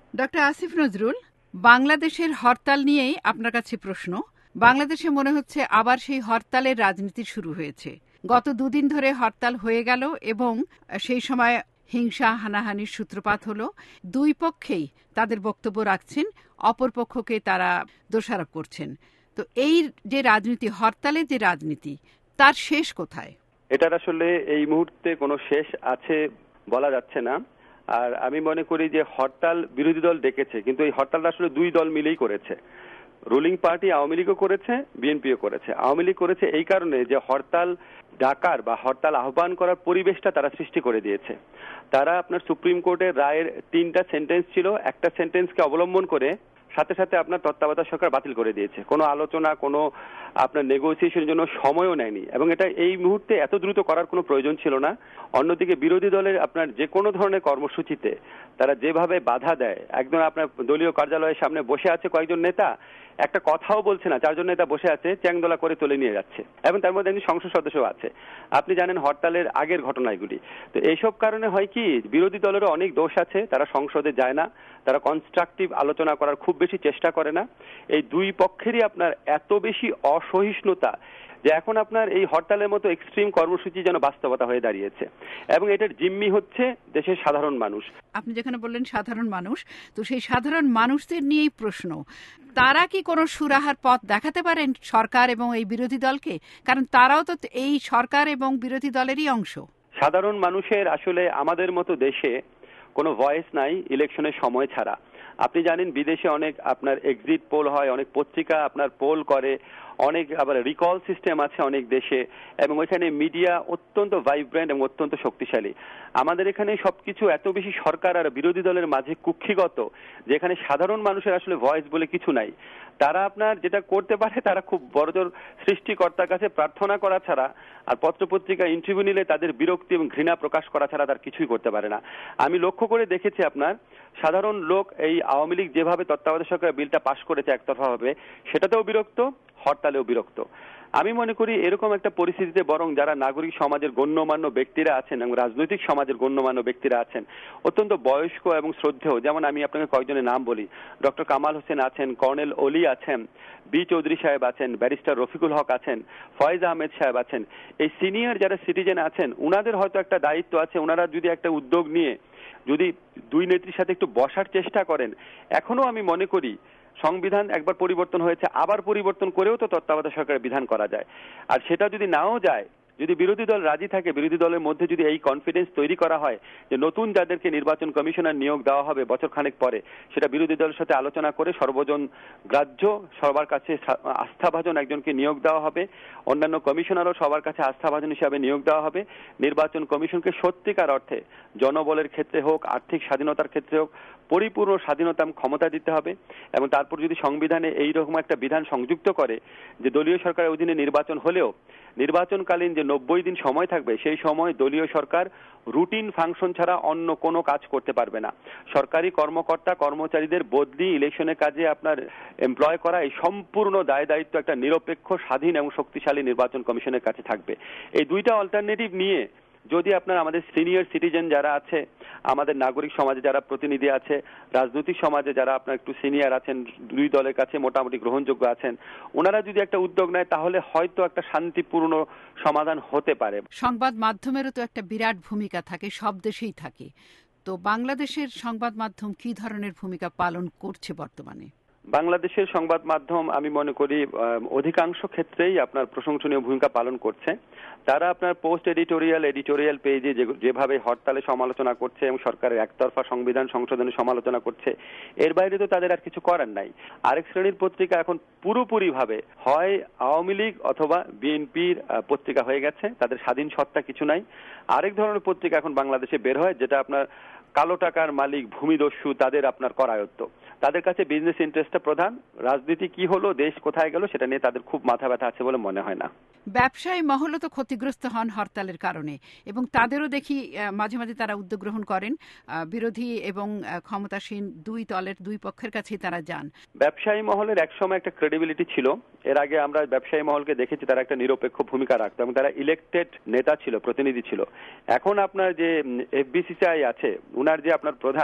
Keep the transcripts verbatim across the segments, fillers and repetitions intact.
Doctor Asif Nazrul, বাংলাদেশের হরতাল নিয়েই আপনার কাছে প্রশ্ন। বাংলাদেশে মনে হচ্ছে আবার সেই হরতালের রাজনীতি শুরু হয়েছে। গত দুদিন ধরে হরতাল হয়ে গেল এবং সেই সময় হিংসা হানাহানির সূত্রপাত হলো। দুই পক্ষেই তাদের বক্তব্য রাখছেন, অপর পক্ষকে তারা দোষারোপ করছেন। তো এই যে রাজনীতি, হরতালের যে রাজনীতি, তার শেষ কোথায়? এটার আসলে এই মুহূর্তে কোনো শেষ আছে বলা যাচ্ছে না। আর আমি মনে করি যে হরতাল বিরোধী দল ডেকেছে, কিন্তু এই হরতালটা আসলে দুই দল মিলেই করেছে। রুলিং পার্টি আওয়ামী লীগও করেছে, বিএনপিও করেছে। আওয়ামী লীগ করেছে এই কারণে যে হরতাল ডাকার বা হরতাল আহ্বান করার পরিবেশটা তারা সৃষ্টি করে দিয়েছে। তারা আপনার সুপ্রিম কোর্টের রায়ের তিনটা সেন্টেন্স ছিল, একটা সেন্টেন্সকে অবলম্বন করে সাথে সাথে আপনার তত্ত্বাবধায়ক সরকার বাতিল করে দিয়েছে। কোনো আলোচনা, কোনো আপনার নেগোসিয়েশনের জন্য সময়ও নেয়নি, এবং এটা এই মুহূর্তে এত দ্রুত করার কোনো প্রয়োজন ছিল না। অন্যদিকে বিরোধী দলের আপনার যে কোনো ধরনের কর্মসূচিতে তারা যেভাবে বাধা দেয়, একদম আপনার দলীয় কার্যালয়ের সামনে বসে আছে কয়েকজন নেতা, একটা কথাও বলছে না, চারজন নেতা বসে আছে, চ্যাংদোলা করে তুলে নিয়ে যাচ্ছে, এবং তার মধ্যে একজন সংসদ সদস্য আছে। আপনি জানেন হরতালের আগের ঘটনা এগুলি। তো এইসব কারণে হয় কি, বিরোধী দলেরও অনেক দোষ আছে, তারা সংসদে যায় না, তারা কনস্ট্রাকটিভ আলোচনা করার খুব বেশি চেষ্টা করে না। এই দুই পক্ষেরই আপনার এত বেশি অসহিষ্ণুতা যে এখন আপনার এই হরতালের মতো এক্সট্রিম কর্মসূচি যেন বাস্তবতা হয়ে দাঁড়িয়েছে, এবং এটার জিম্মি হচ্ছে দেশের সাধারণ মানুষ। আপনি যেখানে বললেন সাধারণ মানুষ, তো সেই সাধারণ মানুষদের নিয়েই প্রশ্ন, তারা কি কোনো সুরাহার পথ দেখাতে পারেন সরকার এবং এই বিরোধী দলকে? কারণ তারাও তো এই সরকার এবং বিরোধী দলেরই অংশ। সাধারণ মানুষের আসলে আমাদের মতো দেশে কোনো ভয়েস নাই ইলেকশনের সময় ছাড়া। আপনি জানেন বিদেশে অনেক আপনার এক্সিট পোল হয়, অনেক পত্রিকা আপনার পোল করে, অনেক আবার রিকল সিস্টেম আছে অনেক দেশে, এবং ওইখানে মিডিয়া অত্যন্ত ভাইব্রেন্ট এবং অত্যন্ত শক্তিশালী। আমাদের এখানে সবকিছু এত বেশি সরকার আর বিরোধী দলের মাঝে কুক্ষিগত, যেখানে সাধারণ মানুষের আসলে ভয়েস বলে কিছু নাই। তারা আপনার যেটা করতে পারে, তারা খুব বড়জোর সৃষ্টিকর্তার কাছে প্রার্থনা করা ছাড়া, আর পত্রপত্রিকা ইন্টারভিউ নিলে তাদের বিরক্তি এবং ঘৃণা প্রকাশ করা ছাড়া তার কিছুই করতে পারে না। আমি লক্ষ্য করে দেখেছি আপনার সাধারণ লোক এই আওয়ামী লীগ যেভাবে তত্ত্বাবধায়ক সরকার বিলটা পাশ করেছে একতরফাভাবে, সেটাতেও বিরক্ত, হরতালেও বিরক্ত। আমি মনে করি এরকম একটা পরিস্থিতিতে বরং যারা নাগরিক সমাজের গণ্যমান্য ব্যক্তিরা আছেন এবং রাজনৈতিক সমাজের গণ্যমান্য ব্যক্তিরা আছেন, অত্যন্ত বয়স্ক এবং শ্রদ্ধেয়, যেমন আমি আপনাকে কয়েকজনের নাম বলি, ডক্টর কামাল হোসেন আছেন, কর্নেল অলি আছেন, বি চৌধুরী সাহেব আছেন, ব্যারিস্টার রফিকুল হক আছেন, ফয়েজ আহমেদ সাহেব আছেন, এই সিনিয়র যারা সিটিজেন আছেন, উনাদের হয়তো একটা দায়িত্ব আছে। ওনারা যদি একটা উদ্যোগ নিয়ে যদি দুই নেত্রীর সাথে একটু বসার চেষ্টা করেন, এখনো আমি মনে করি সংবিধান একবার পরিবর্তন হয়েছে, আবার পরিবর্তন করেও তো তত্ত্বাবধায়ক সরকারের বিধান করা যায়। আর সেটা যদি নাও যায়, যদি বিরোধী দল রাজি থাকে, বিরোধী দলের মধ্যে যদি এই কনফিডেন্স তৈরি করা হয় যে নতুন যাদেরকে নির্বাচন কমিশনার নিয়োগ দেওয়া হবে বছর খানেক পরে, সেটা বিরোধী দলের সাথে আলোচনা করে সর্বজন গ্রাহ্য, সবার কাছে আস্থাভাজন একজনকে নিয়োগ দেওয়া হবে, অন্যান্য কমিশনারও সবার কাছে আস্থাভাজন হিসাবে নিয়োগ দেওয়া হবে। নির্বাচন কমিশনকে সত্যিকার অর্থে জনবলের ক্ষেত্রে হোক, আর্থিক স্বাধীনতার ক্ষেত্রে হোক, পরিপূর্ণ স্বাধীনতা ক্ষমতা দিতে হবে। এবং তারপর যদি সংবিধানে এইরকম একটা বিধান সংযুক্ত করে যে দলীয় সরকারের অধীনে নির্বাচন হলেও নির্বাচনকালীন যে নব্বই দিন সময় থাকবে, সেই সময় দলীয় সরকার রুটিন ফাংশন ছাড়া অন্য কোনো কাজ করতে পারবে না। সরকারি কর্মকর্তা কর্মচারীদের বদলি, ইলেকশনের কাজে আপনার এমপ্লয় করা, এই সম্পূর্ণ দায় দায়িত্ব একটা নিরপেক্ষ, স্বাধীন এবং শক্তিশালী নির্বাচন কমিশনের কাছে থাকবে। এই দুইটা অল্টারনেটিভ নিয়ে যদি আপনার আমাদের সিনিয়র সিটিজেন যারা আছে, আমাদের নাগরিক সমাজে যারা প্রতিনিধি আছে, রাজনৈতিক সমাজে যারা আপনার একটু সিনিয়র আছেন, দুই দলের কাছে মোটামুটি গ্রহণযোগ্য আছেন, ওনারা যদি একটা উদ্যোগ নেয়, তাহলে হয়তো একটা শান্তিপূর্ণ সমাধান হতে পারে। সংবাদ মাধ্যমেরও তো একটা বিরাট ভূমিকা থাকে, সব দেশেই থাকে। তো বাংলাদেশের সংবাদ মাধ্যম কি ধরনের ভূমিকা পালন করছে বর্তমানে? বাংলাদেশের সংবাদ মাধ্যম আমি মনে করি অধিকাংশ ক্ষেত্রেই আপনার প্রশংসনীয় ভূমিকা পালন করছে। তারা আপনার পোস্ট এডিটোরিয়াল, এডিটোরিয়াল পেজে যেভাবে হরতালে সমালোচনা করছে এবং সরকারের একতরফা সংবিধান সংশোধনে সমালোচনা করছে, এর বাইরে তো তাদের আর কিছু করার নাই। আরেক শ্রেণীর পত্রিকা এখন পুরোপুরি ভাবে হয় আওয়ামী লীগ অথবা বিএনপির পত্রিকা হয়ে গেছে, তাদের স্বাধীন সত্তা কিছু নাই। আরেক ধরনের পত্রিকা এখন বাংলাদেশে বের হয়, যেটা আপনার কালো টাকার মালিক, ভূমিদস্যু, তাদের আপনার করায়ত্ত। তাদের কাছে বিজনেস ইন্টারেস্টটা প্রধান, রাজনীতি কি হলো, দেশ কোথায় গেল, সেটা নিয়ে তাদের খুব মাথা ব্যথা আছে বলে মনে হয় না। ব্যবসায়ী মহলও তো ক্ষতিগ্রস্ত হন হরতালের কারণে, এবং তাদেরও দেখি মাঝে মাঝে তারা উদ্যোগ গ্রহণ করেন, বিরোধী এবং ক্ষমতাসীন দুই দলের দুই পক্ষের কাছেই তারা যান। ব্যবসায়ী মহলের একসময় একটা ক্রেডিবিলিটি ছিল। এর আগে আমরা ব্যবসায়ী মহলকে দেখেছি তারা একটা নিরপেক্ষ ভূমিকা রাখতো এবং তারা ইলেক্টেড নেতা ছিল, প্রতিনিধি ছিল। এখন আপনার যে এফবিসিসিআই আছে, উনার যে আপনার প্রধান,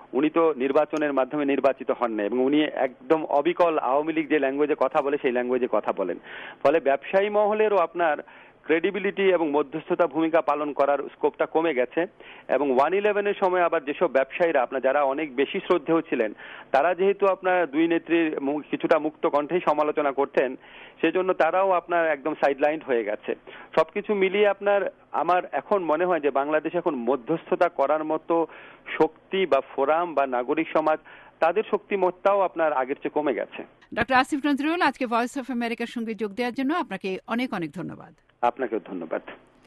উনি তো নির্বাচনের মাধ্যমে নির্বাচিত হন না, এবং উনি একদম অবিকল আওয়ামী লীগ যে ল্যাঙ্গুয়েজে কথা বলে সেই ল্যাঙ্গুয়েজে কথা বলেন। ফলে ব্যবসায়ী মহলেরও আপনার ক্রেডিবিলিটি এবং মধ্যস্থতা ভূমিকা পালন করার স্কোপটা কমে গেছে। এবং ওয়ান ইলেভেনের সময় আবার যেসব ব্যবসায়ীরা আপনার যারা অনেক বেশি শ্রদ্ধেয় ছিলেন, তারা যেহেতু আপনার দুই নেত্রীর কিছুটা মুক্ত কণ্ঠেই সমালোচনা করতেন, সেজন্য তারাও আপনার একদম সাইডলাইন হয়ে গেছে। সবকিছু মিলিয়ে আপনার আমার এখন মনে হয় যে বাংলাদেশ এখন মধ্যস্থতা করার মতো শক্তি বা ফোরাম বা নাগরিক সমাজ, তাদের শক্তিমত্তাও আপনার আগের চেয়ে কমে গেছে। ডক্টর আসিফ নজরুল, আজকে ভয়েস অফ আমেরিকার সঙ্গে যোগ দেওয়ার জন্য আপনাকে অনেক অনেক ধন্যবাদ। আপনাকেও ধন্যবাদ।